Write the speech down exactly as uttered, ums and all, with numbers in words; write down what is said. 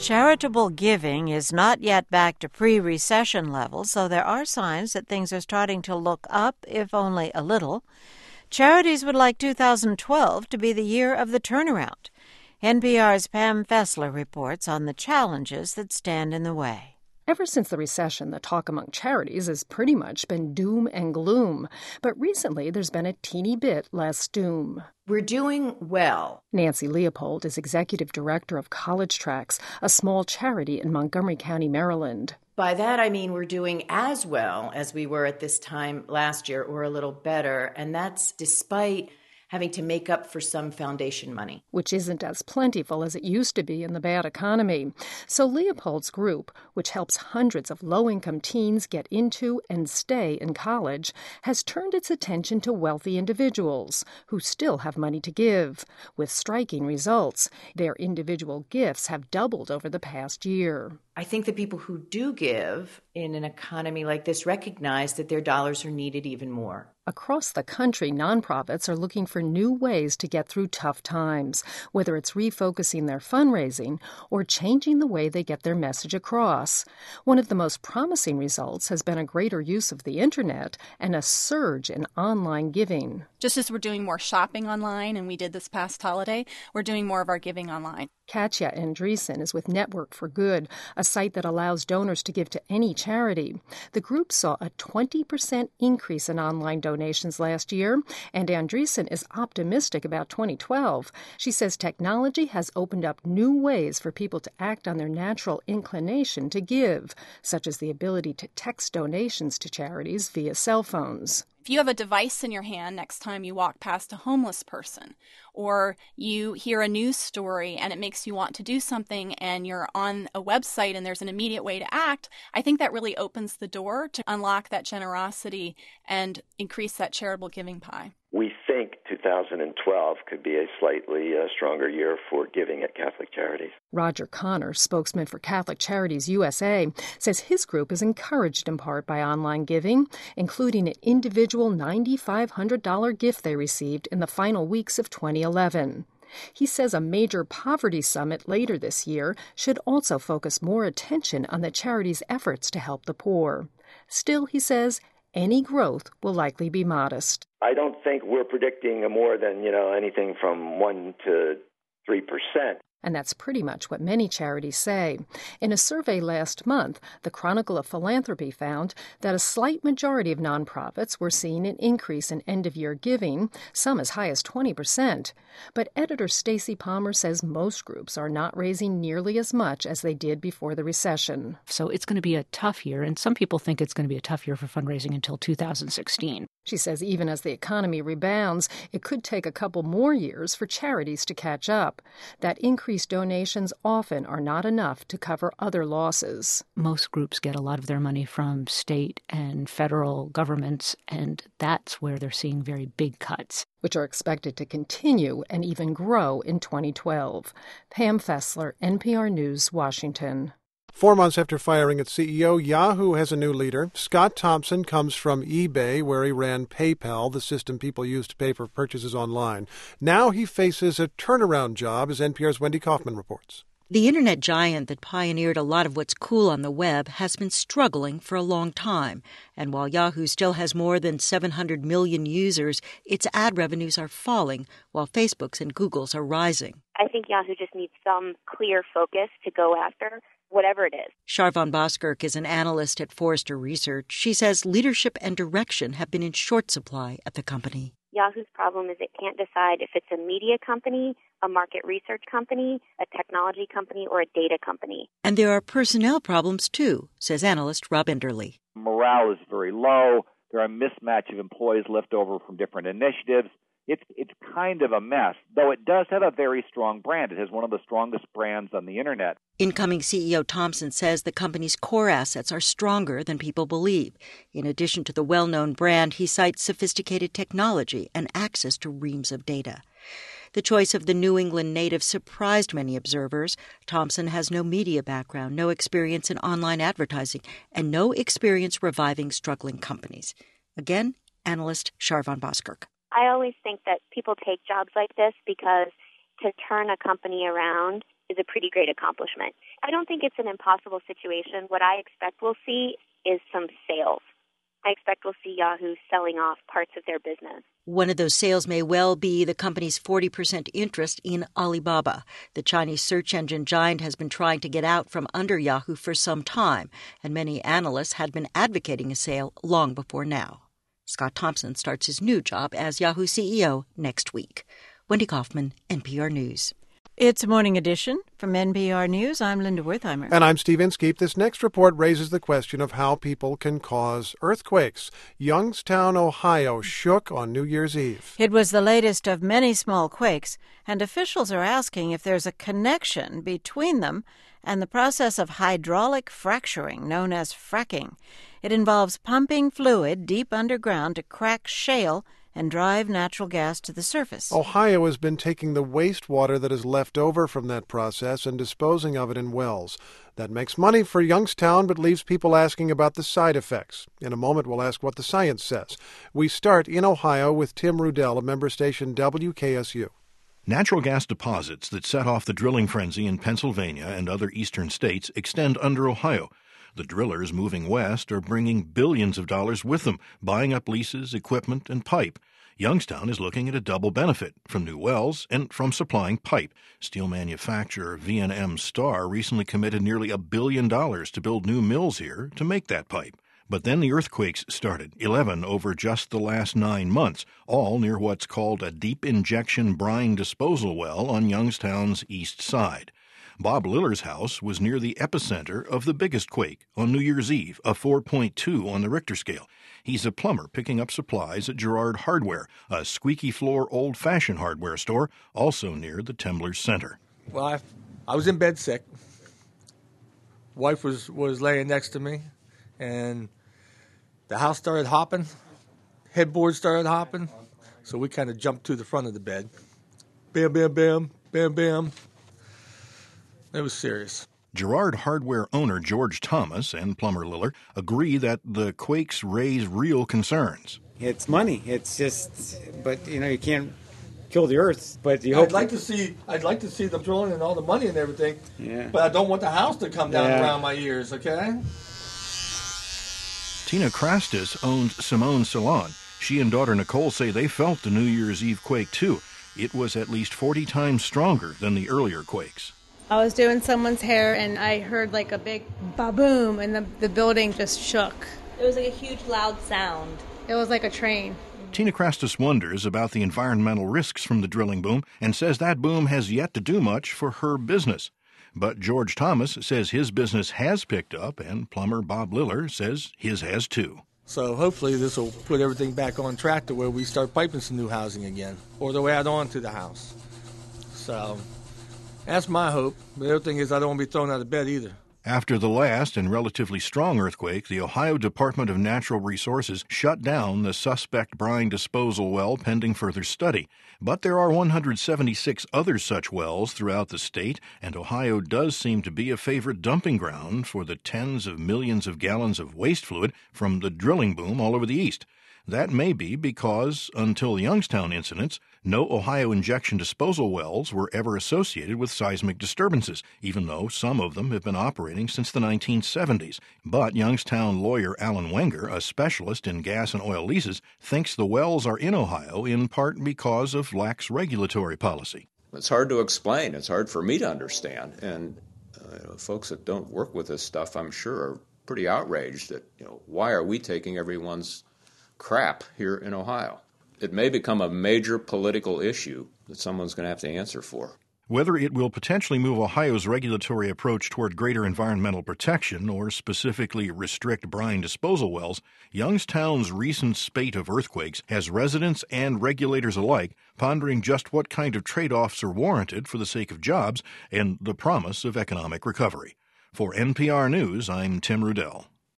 Charitable giving is not yet back to pre-recession levels, so there are signs that things are starting to look up, if only a little. Charities would like two thousand twelve to be the year of the turnaround. N P R's Pam Fessler reports on the challenges that stand in the way. Ever since the recession, the talk among charities has pretty much been doom and gloom. But recently, there's been a teeny bit less doom. We're doing well. Nancy Leopold is executive director of College Tracks, a small charity in Montgomery County, Maryland. By that, I mean we're doing as well as we were at this time last year, or a little better, and that's despite having to make up for some foundation money. Which isn't as plentiful as it used to be in the bad economy. So Leopold's group, which helps hundreds of low-income teens get into and stay in college, has turned its attention to wealthy individuals who still have money to give, with striking results. Their individual gifts have doubled over the past year. I think the people who do give in an economy like this recognize that their dollars are needed even more. Across the country, nonprofits are looking for new ways to get through tough times, whether it's refocusing their fundraising or changing the way they get their message across. One of the most promising results has been a greater use of the internet and a surge in online giving. Just as we're doing more shopping online, and we did this past holiday, we're doing more of our giving online. Katja Andreessen is with Network for Good, a site that allows donors to give to any charity. The group saw a twenty percent increase in online donations last year, and Andreessen is optimistic about twenty twelve. She says technology has opened up new ways for people to act on their natural inclination to give, such as the ability to text donations to charities via cell phones. If you have a device in your hand next time you walk past a homeless person, or you hear a news story and it makes you want to do something and you're on a website and there's an immediate way to act, I think that really opens the door to unlock that generosity and increase that charitable giving pie. We think two thousand twelve could be a slightly uh, stronger year for giving at Catholic Charities. Roger Connor, spokesman for Catholic Charities U S A, says his group is encouraged in part by online giving, including an individual nine thousand five hundred dollars gift they received in the final weeks of twenty eleven. He says a major poverty summit later this year should also focus more attention on the charity's efforts to help the poor. Still, he says, any growth will likely be modest. I don't think we're predicting more than, you know, anything from one to three percent. And that's pretty much what many charities say. In a survey last month, the Chronicle of Philanthropy found that a slight majority of nonprofits were seeing an increase in end-of-year giving, some as high as twenty percent. But editor Stacy Palmer says most groups are not raising nearly as much as they did before the recession. So it's going to be a tough year, and some people think it's going to be a tough year for fundraising until two thousand sixteen. She says even as the economy rebounds, it could take a couple more years for charities to catch up. That increased donations often are not enough to cover other losses. Most groups get a lot of their money from state and federal governments, and that's where they're seeing very big cuts, which are expected to continue and even grow in twenty twelve. Pam Fessler, N P R News, Washington. Four months after firing its C E O, Yahoo has a new leader. Scott Thompson comes from eBay, where he ran PayPal, the system people use to pay for purchases online. Now he faces a turnaround job, as N P R's Wendy Kaufman reports. The internet giant that pioneered a lot of what's cool on the web has been struggling for a long time. And while Yahoo still has more than seven hundred million users, its ad revenues are falling, while Facebook's and Google's are rising. I think Yahoo just needs some clear focus to go after, whatever it is. Sharvan Boskirk is an analyst at Forrester Research. She says leadership and direction have been in short supply at the company. Yahoo's problem is it can't decide if it's a media company, a market research company, a technology company, or a data company. And there are personnel problems, too, says analyst Rob Enderle. Morale is very low. There are a mismatch of employees left over from different initiatives. It's it's kind of a mess, though it does have a very strong brand. It has one of the strongest brands on the internet. Incoming C E O Thompson says the company's core assets are stronger than people believe. In addition to the well-known brand, he cites sophisticated technology and access to reams of data. The choice of the New England native surprised many observers. Thompson has no media background, no experience in online advertising, and no experience reviving struggling companies. Again, analyst Sharvan Boskirk. I always think that people take jobs like this because to turn a company around is a pretty great accomplishment. I don't think it's an impossible situation. What I expect we'll see is some sales. I expect we'll see Yahoo selling off parts of their business. One of those sales may well be the company's forty percent interest in Alibaba. The Chinese search engine giant has been trying to get out from under Yahoo for some time, and many analysts had been advocating a sale long before now. Scott Thompson starts his new job as Yahoo C E O next week. Wendy Kaufman, N P R News. It's Morning Edition from N P R News. I'm Linda Wertheimer. And I'm Steve Inskeep. This next report raises the question of how people can cause earthquakes. Youngstown, Ohio shook on New Year's Eve. It was the latest of many small quakes, and officials are asking if there's a connection between them and the process of hydraulic fracturing, known as fracking. It involves pumping fluid deep underground to crack shale and drive natural gas to the surface. Ohio has been taking the wastewater that is left over from that process and disposing of it in wells. That makes money for Youngstown, but leaves people asking about the side effects. In a moment, we'll ask what the science says. We start in Ohio with Tim Rudell of member station W K S U. Natural gas deposits that set off the drilling frenzy in Pennsylvania and other eastern states extend under Ohio. The drillers moving west are bringing billions of dollars with them, buying up leases, equipment, and pipe. Youngstown is looking at a double benefit from new wells and from supplying pipe. Steel manufacturer V and M Star recently committed nearly a billion dollars to build new mills here to make that pipe. But then the earthquakes started, eleven over just the last nine months, all near what's called a deep injection brine disposal well on Youngstown's east side. Bob Liller's house was near the epicenter of the biggest quake on New Year's Eve, a four point two on the Richter scale. He's a plumber picking up supplies at Gerard Hardware, a squeaky-floor old-fashioned hardware store, also near the Temblers Center. Well, I, I was in bed sick. Wife was, was laying next to me, and the house started hopping. Headboard started hopping, so we kind of jumped to the front of the bed. Bam, bam, bam, bam, bam. It was serious. Gerard Hardware owner George Thomas and plumber Liller agree that the quakes raise real concerns. It's money. It's just, but you know, you can't kill the earth. But you hope. I'd like to see. I'd like to see them drilling and all the money and everything. Yeah. But I don't want the house to come down yeah. around my ears. Okay. Tina Krastis owns Simone's Salon. She and daughter Nicole say they felt the New Year's Eve quake too. It was at least forty times stronger than the earlier quakes. I was doing someone's hair, and I heard like a big ba-boom, and the, the building just shook. It was like a huge, loud sound. It was like a train. Tina Krastis wonders about the environmental risks from the drilling boom and says that boom has yet to do much for her business. But George Thomas says his business has picked up, and plumber Bob Liller says his has too. So hopefully this will put everything back on track to where we start piping some new housing again, or they'll add on to the house. So that's my hope. But the other thing is I don't want to be thrown out of bed either. After the last and relatively strong earthquake, the Ohio Department of Natural Resources shut down the suspect brine disposal well pending further study. But there are one hundred seventy-six other such wells throughout the state, and Ohio does seem to be a favorite dumping ground for the tens of millions of gallons of waste fluid from the drilling boom all over the east. That may be because, until the Youngstown incidents, no Ohio injection disposal wells were ever associated with seismic disturbances, even though some of them have been operating since the nineteen seventies. But Youngstown lawyer Alan Wenger, a specialist in gas and oil leases, thinks the wells are in Ohio in part because of lax regulatory policy. It's hard to explain. It's hard for me to understand. And uh, folks that don't work with this stuff, I'm sure, are pretty outraged that, you know, why are we taking everyone's crap here in Ohio? It may become a major political issue that someone's going to have to answer for. Whether it will potentially move Ohio's regulatory approach toward greater environmental protection or specifically restrict brine disposal wells, Youngstown's recent spate of earthquakes has residents and regulators alike pondering just what kind of trade-offs are warranted for the sake of jobs and the promise of economic recovery. For N P R News, I'm Tim Rudell.